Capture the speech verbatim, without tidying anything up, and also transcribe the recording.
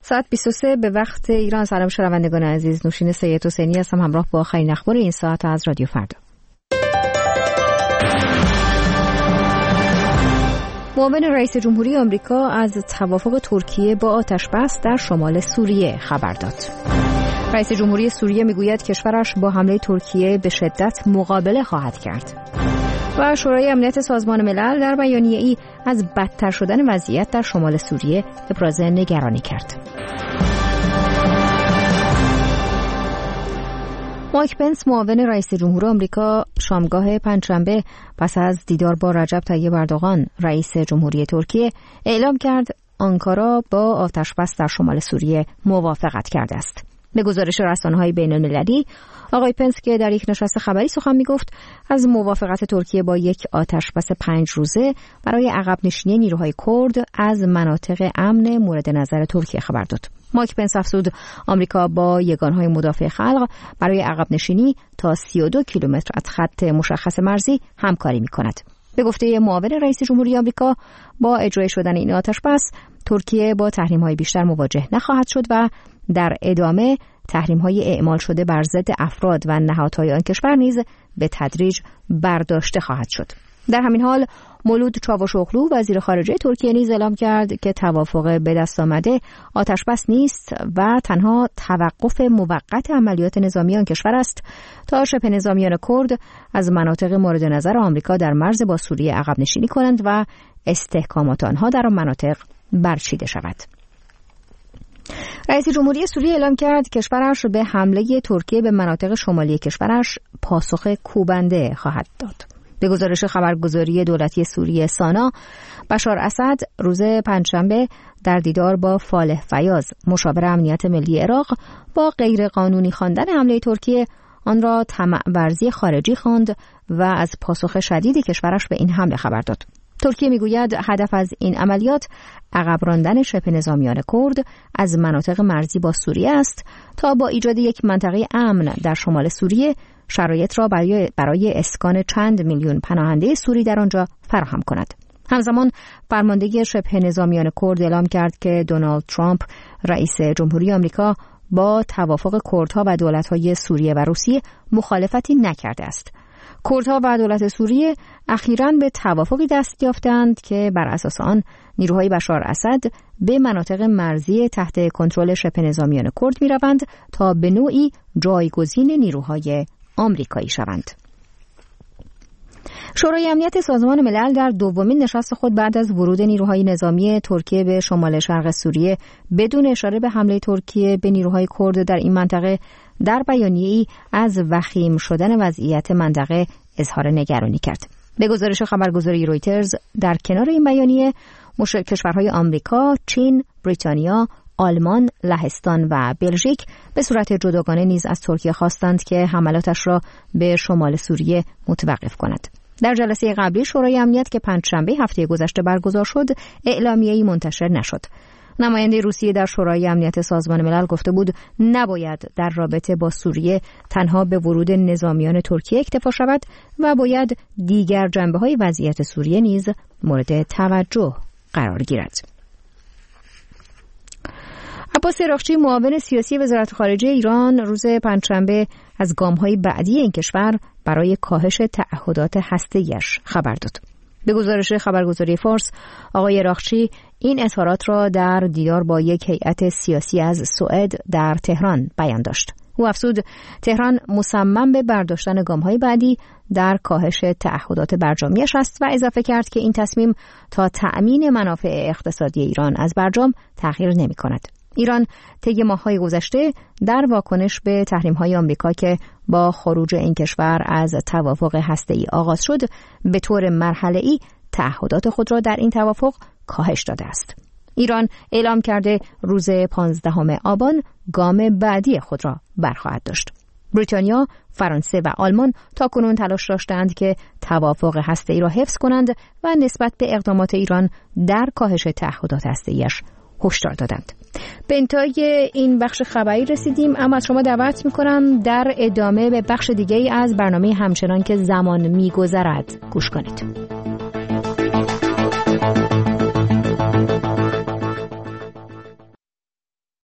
ساعت بیست و سه به وقت ایران. سلام شنوندگان عزیز، نوشین سید حسینی هستم همراه با آخرین اخبار این ساعت از رادیو فردا. معاون رئیس جمهوری آمریکا از توافق ترکیه با آتش‌بس در شمال سوریه خبر داد. رئیس جمهوری سوریه میگوید کشورش با حمله ترکیه به شدت مقابله خواهد کرد. و شورای امنیت سازمان ملل در بیانیه‌ای از بدتر شدن وضعیت در شمال سوریه ابراز نگرانی کرد. مایک پنس معاون رئیس جمهور آمریکا شامگاه پنجشنبه پس از دیدار با رجب طیب اردوغان رئیس جمهوری ترکیه اعلام کرد آنکارا با آتش‌بس در شمال سوریه موافقت کرده است. به گزارش رسانه‌های بین‌المللی، آقای پنس که در یک نشست خبری سخن می‌گفت از موافقت ترکیه با یک آتش‌بس پنج روزه برای عقب نشینی نیروهای کرد از مناطق امن مورد نظر ترکیه خبر داد. مایک پنس افزود آمریکا با یگانهای مدافع خلق برای عقب نشینی تا سی و دو کیلومتر از خط مشخص مرزی همکاری می‌کند. به گفته معاون رئیس جمهوری آمریکا با اجرای شدن این آتش‌بس ترکیه با تحریم‌های بیشتر مواجه نخواهد شد و در ادامه تحریم‌های اعمال شده بر ضد افراد و نهادهای آن کشور نیز به تدریج برداشته خواهد شد. در همین حال مولود چاوشوغلو وزیر خارجه ترکیه نیز اعلام کرد که توافق به دست آمده آتش‌بس نیست و تنها توقف موقت عملیات نظامی آن کشور است تا شبه نظامیان کرد از مناطق مورد نظر آمریکا در مرز با سوریه عقب نشینی کنند و استحکامات آنها در آن مناطق برچیده شود. رئیس جمهوری سوریه اعلام کرد کشورش به حمله ترکیه به مناطق شمالی کشورش پاسخ کوبنده خواهد داد. به گزارش خبرگزاری دولتی سوریه سانا، بشار اسد روز پنجشنبه در دیدار با فالح فیاض مشاور امنیت ملی عراق با غیر قانونی خواندن حمله ترکیه آن را طمع ورزی خارجی خواند و از پاسخ شدید کشورش به این حمله خبر داد. ترکیه میگوید هدف از این عملیات عقب راندن شبه نظامیان کرد از مناطق مرزی با سوریه است تا با ایجاد یک منطقه امن در شمال سوریه شرایط را برای برای اسکان چند میلیون پناهنده سوری در آنجا فراهم کند. همزمان فرماندهی شبه نظامیان کرد اعلام کرد که دونالد ترامپ رئیس جمهوری آمریکا با توافق کردها و دولت‌های سوریه و روسیه مخالفتی نکرده است. کردها و دولت سوریه اخیراً به توافقی دست یافتند که بر اساس آن نیروهای بشار اسد به مناطق مرزی تحت کنترل شبه نظامیان کرد می‌روند تا به نوعی جایگزین نیروهای آمریکایی شوند. شورای امنیت سازمان ملل در دومین نشست خود بعد از ورود نیروهای نظامی ترکیه به شمال شرق سوریه بدون اشاره به حمله ترکیه به نیروهای کرد در این منطقه در بیانیه‌ای از وخیم شدن وضعیت منطقه اظهار نگرانی کرد. به گزارش خبرگزاری رویترز در کنار این بیانیه کشورهای آمریکا، چین، بریتانیا، آلمان، لهستان و بلژیک به صورت جداگانه نیز از ترکیه خواستند که حملاتش را به شمال سوریه متوقف کند. در جلسه قبلی شورای امنیت که پنجشنبه هفته گذشته برگزار شد، اعلامیه‌ای منتشر نشد. نماینده روسیه در شورای امنیت سازمان ملل گفته بود نباید در رابطه با سوریه تنها به ورود نظامیان ترکیه اکتفا شود و باید دیگر جنبه‌های وضعیت سوریه نیز مورد توجه قرار گیرد. عباس عراقچی معاون سیاسی وزارت خارجه ایران روز پنجشنبه از گام‌های بعدی این کشور برای کاهش تعهدات هسته‌ایش خبر داد. به گزارش خبرگزاری فارس، آقای عراقچی این اظهارات را در دیدار با یک هیئت سیاسی از سوئد در تهران بیان داشت. او افزود تهران مصمم به برداشتن گام‌های بعدی در کاهش تعهدات برجامیش است و اضافه کرد که این تصمیم تا تأمین منافع اقتصادی ایران از برجام تغییر نمی‌کند. ایران طی ماه‌های گذشته در واکنش به تحریم‌های آمریکا که با خروج این کشور از توافق هسته‌ای آغاز شد، به طور مرحله‌ای تعهدات خود را در این توافق کاهش داده است. ایران اعلام کرده روز پانزدهم آبان گام بعدی خود را برخواهد داشت. بریتانیا، فرانسه و آلمان تاکنون تلاش داشتند که توافق هسته‌ای را حفظ کنند و نسبت به اقدامات ایران در کاهش تعهدات هسته‌ایش هشدار دادند. به انتهای این بخش خبری رسیدیم، اما از شما دعوت می‌کنم در ادامه به بخش دیگه‌ای از برنامه همچنان که زمان می‌گذرد گوش کنید.